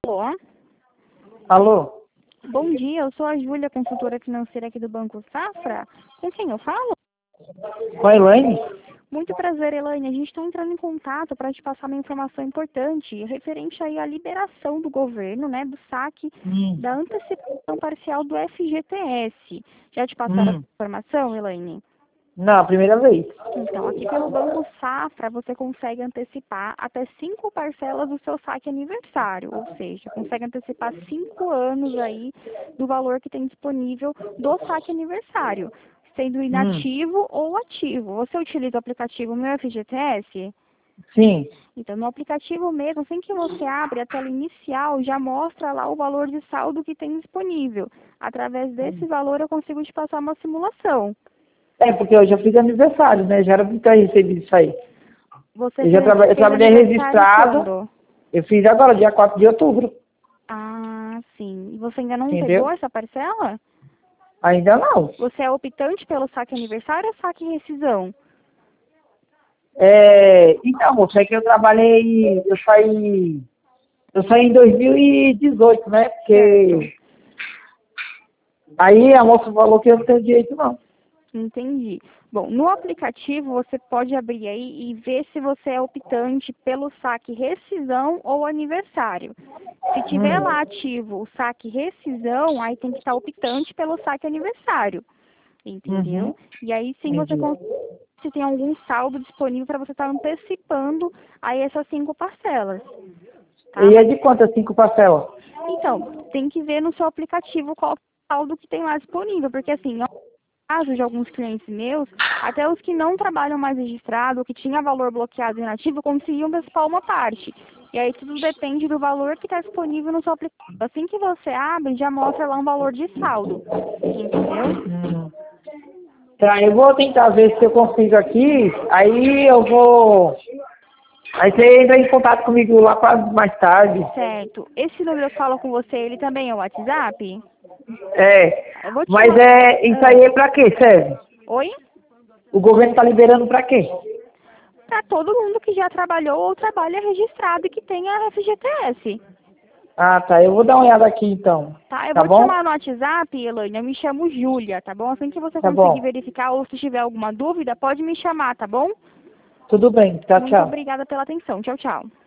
Alô? Alô? Bom dia, eu sou a Júlia, consultora financeira aqui do Banco Safra. Com quem eu falo? Com a Elaine? Muito prazer, Elaine. A gente está entrando em contato para te passar uma informação importante referente aí à liberação do governo, né, do saque da antecipação parcial do FGTS. Já te passaram essa informação, Elaine? Não, a primeira vez. Então, aqui pelo Banco Safra, você consegue antecipar até 5 parcelas do seu saque aniversário, ou seja, consegue antecipar 5 anos aí do valor que tem disponível do saque aniversário, sendo inativo ou ativo. Você utiliza o aplicativo Meu FGTS? Sim. Então, no aplicativo mesmo, assim que você abre a tela inicial, já mostra lá o valor de saldo que tem disponível. Através desse valor, eu consigo te passar uma simulação. É, porque eu já fiz aniversário, né? Já era pra ter recebido isso aí. Você Eu já fez trabalhei aniversário registrado. quando? Eu fiz agora, dia 4 de outubro. Ah, sim. E você ainda não pegou Entendeu? essa parcela? Ainda não. Você é optante pelo saque aniversário ou saque rescisão? Então, moça, é que eu trabalhei, eu saí em 2018, né? Certo. Porque aí a moça falou que eu não tenho direito, não. Entendi. Bom, no aplicativo você pode abrir aí e ver se você é optante pelo saque rescisão ou aniversário. Se tiver lá ativo o saque rescisão, aí tem que estar optante pelo saque aniversário. Entendeu? E aí sim você Entendi. se tem algum saldo disponível para você estar antecipando aí essas 5 parcelas. Tá? E é Mas, de quanto as 5 parcelas? então, tem que ver no seu aplicativo qual saldo que tem lá disponível, porque assim, no caso de alguns clientes meus, até os que não trabalham mais registrado, que tinha valor bloqueado inativo, conseguiam antecipar uma parte. E aí tudo depende do valor que está disponível no seu aplicativo. Assim que você abre, já mostra lá um valor de saldo. Entendeu? Tá, eu vou tentar ver se eu consigo aqui, aí eu vou. Aí você entra em contato comigo lá mais tarde. Certo. Esse número que eu falo com você, ele também é o WhatsApp? Eu vou te Mas mandar. isso aí é pra quê, serve? Oi? O governo tá liberando pra quê? Para todo mundo que já trabalhou ou trabalha registrado e que tenha FGTS. Ah, tá, eu vou dar uma olhada aqui então. Tá? Eu Tá vou te bom? chamar no WhatsApp, Elaine. Eu me chamo Júlia, tá bom? Assim que você Tá conseguir bom. verificar ou se tiver alguma dúvida, pode me chamar, tá bom? Tudo bem, tchau, Muito tchau. obrigada pela atenção. Tchau, tchau.